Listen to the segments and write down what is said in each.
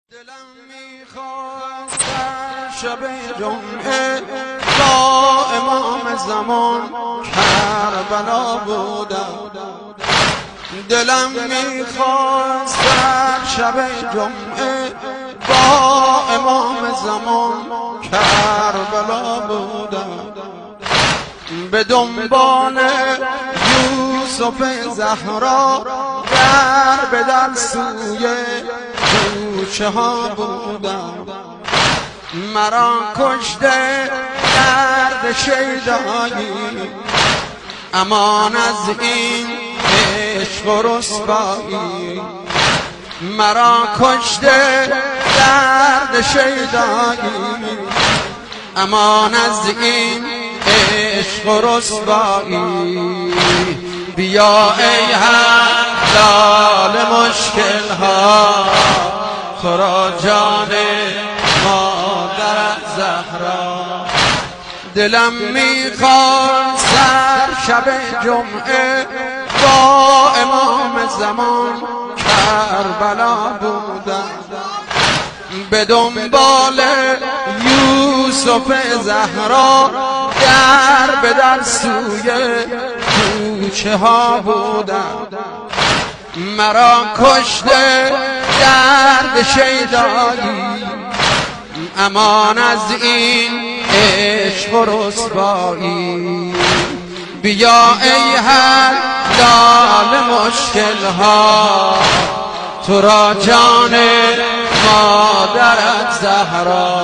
دلم میخواست شب جمعه با امام زمان کربلا بودم. دلم میخواست شب جمعه با امام زمان کربلا بودم. به دنبال یوسف زهرا در به در سوی کوچه ها بودم. مرا کشته درد شیدایی، امان از این عشق و رسوایی. مرا کشته درد شیدایی، امان از این عشق و رسوایی. بیا ای حلال مشکل ها، تو را جان مادر زهرا. دلم میخواست شب جمعه با امام زمان کربلا بودم. به دنبال یوسف زهرا در به در سوی کوچه ها بودم. مرا کشته درد شیدایی، امان از این عشق و رسوایی. بیا ای حلال مشکل ها، تو را جان مادرت زهرا.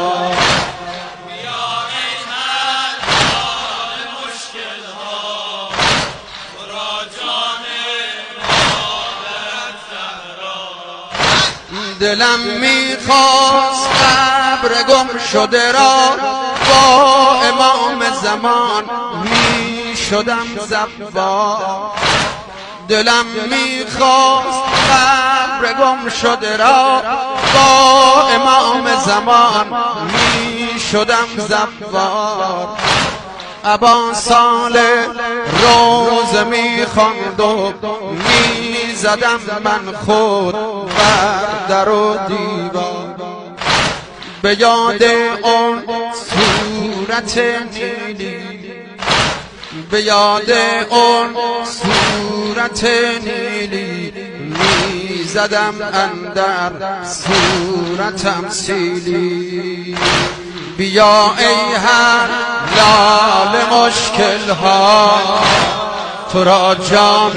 دلم میخواست قبر گم شده را با امام زمان میشدم زوار. دلم میخواست قبر گم شده را با امام زمان میشدم زوار. ابا صالح روز میخواند و میزدم من خود بر در و دیوار. به یاد اون صورت نیلی، به یاد اون صورت نیلی، میزدم اندر صورتم سیلی. بیا ای حلال مشکل ها، تو را جان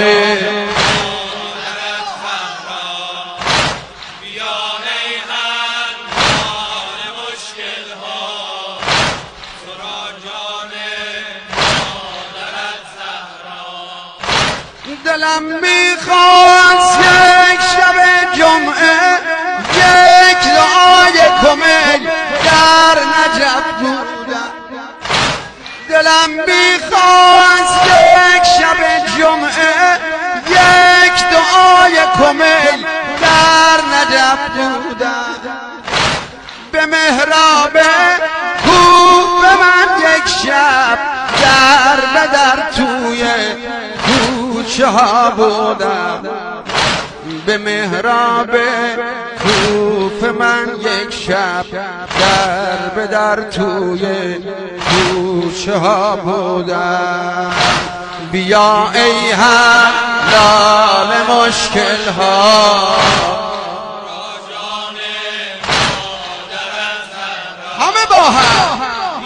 دلم میخواست یک شب جمعه یک دعای کمیل در نجف بودم. دلم میخواست یک شب جمعه یک دعای کمیل در نجف بودم. به محراب کوه به من یک شب در به در توی کوچه ها بودم. به محراب کوف من یک شب در به در توی کوچه ها بودم. بیا ای حلال مشکل ها، همه با هم.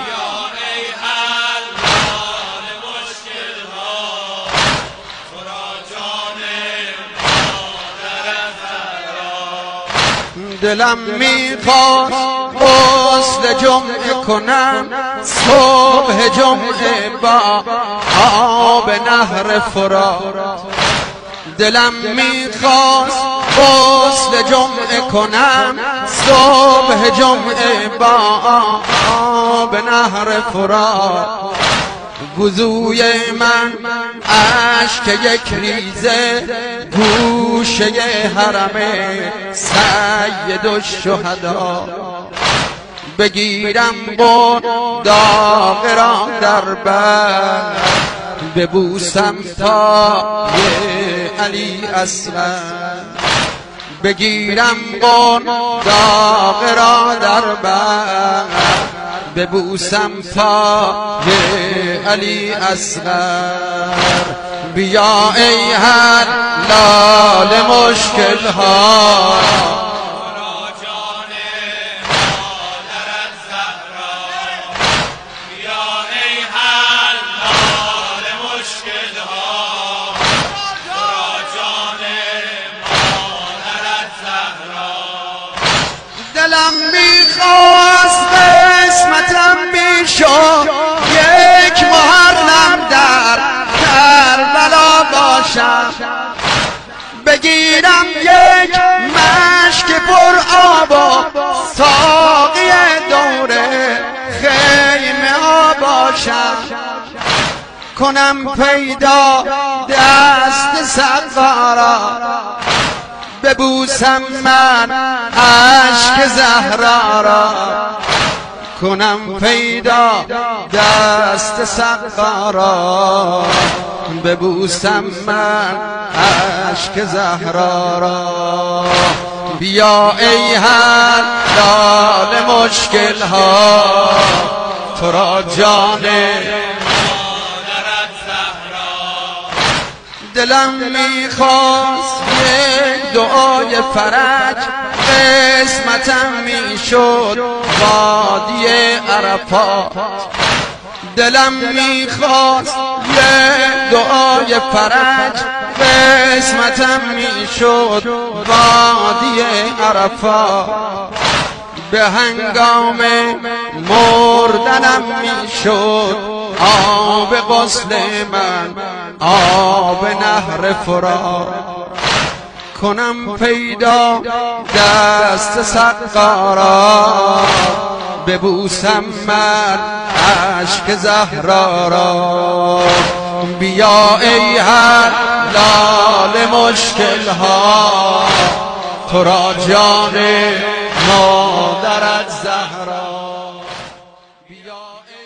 دلم میخواست غسل جمعه کنم صبح جمعه با آب نهر فرات. دلم میخواست غسل جمعه کنم صبح جمعه با آب نهر فرات. وضوی من اشک یک ریزه گوشه حرم سید الشهدا. بگیرم بود داغ را در بر، ببوسم تا علی اصغر. بگیرم قون داغ را در بر ببوسم پای علی اصغر بیا ای حلال مشکل ها دلم میخواست قسمتم میشد یک محرم در کربلا باشم بگیرم یک مشک پر آب و ساقی دوره خیمه ها باشم کنم پیدا دست سقارا ببوسم من عشق زهرا را کنم پیدا دست سقارا ببوسم من عشق زهرا را بیا ای حلال مشکل ها تو را جان دلم میخواست یک دعای فرج قسمتم میشد وادی عرفات دلم میخواست یک دعای فرج قسمتم میشد وادی عرفات به هنگام مردنم میشد آب غسل من آب نهر فرات کنم پیدا دست سقارا ببوسم من عشق زهرا را بیا ای حلال مشکل ها تو را جان مادرت زهرا بیا